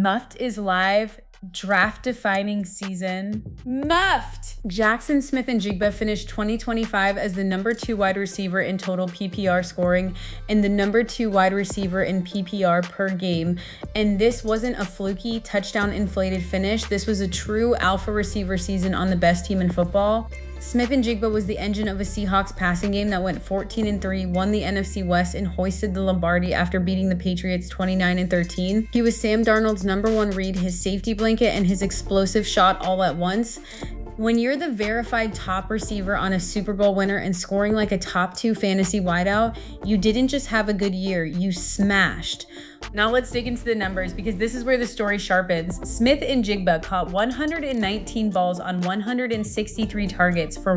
Muffed is live. Draft defining season. Muffed! Jackson Smith-Njigba finished 2025 as the number 2 wide receiver in total PPR scoring and the number 2 wide receiver in PPR per game. And this wasn't a fluky touchdown inflated finish. This was a true alpha receiver season on the best team in football. Smith-Njigba was the engine of a Seahawks passing game that went 14-3, won the NFC West, and hoisted the Lombardi after beating the Patriots 29-13. He was Sam Darnold's number 1 read, his safety blanket, and his explosive shot all at once. When you're the verified top receiver on a Super Bowl winner and scoring like a top 2 fantasy wideout, you didn't just have a good year, you smashed. Now let's dig into the numbers because this is where the story sharpens. Smith-Njigba caught 119 balls on 163 targets for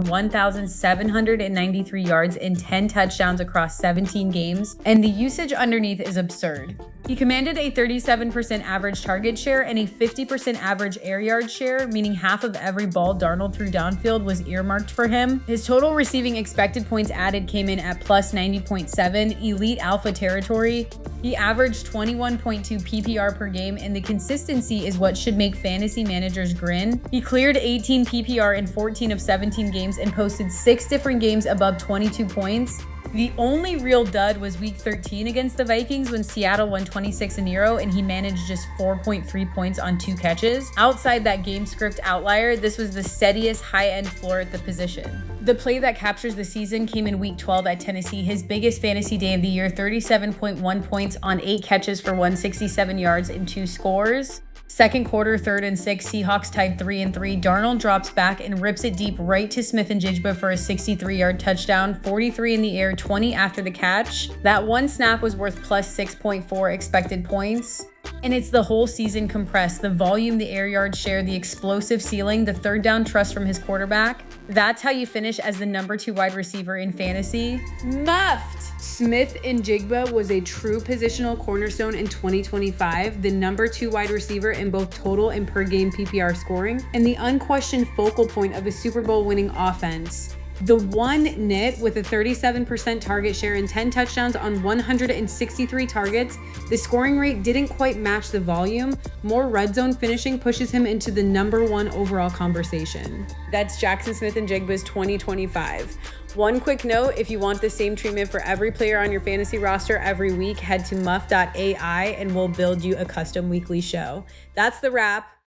1,793 yards and 10 touchdowns across 17 games, and the usage underneath is absurd. He commanded a 37% average target share and a 50% average air yard share, meaning half of every ball Darnold threw downfield was earmarked for him. His total receiving expected points added came in at plus 90.7, elite alpha territory. He averaged 21.2 PPR per game, and the consistency is what should make fantasy managers grin. He cleared 18 PPR in 14 of 17 games and posted 6 different games above 22 points. The only real dud was week 13 against the Vikings when Seattle won 26-0 and he managed just 4.3 points on 2 catches. Outside that game script outlier, this was the steadiest high-end floor at the position. The play that captures the season came in week 12 at Tennessee, his biggest fantasy day of the year, 37.1 points on 8 catches for 167 yards and 2 scores. Second quarter, 3rd and 6, Seahawks tied 3-3. Darnold drops back and rips it deep right to Smith-Njigba for a 63-yard touchdown, 43 in the air, 20 after the catch. That one snap was worth plus 6.4 expected points. And it's the whole season compressed. The volume, the air yard share, the explosive ceiling, the third down trust from his quarterback. That's how you finish as the number 2 wide receiver in fantasy. Muffed! Smith-Njigba was a true positional cornerstone in 2025, the number 2 wide receiver in both total and per game PPR scoring, and the unquestioned focal point of a Super Bowl winning offense. The one nit with a 37% target share and 10 touchdowns on 163 targets, the scoring rate didn't quite match the volume. More red zone finishing pushes him into the number 1 overall conversation. That's Jackson Smith-Njigba's 2025. One quick note, if you want the same treatment for every player on your fantasy roster every week, head to muff.ai and we'll build you a custom weekly show. That's the wrap.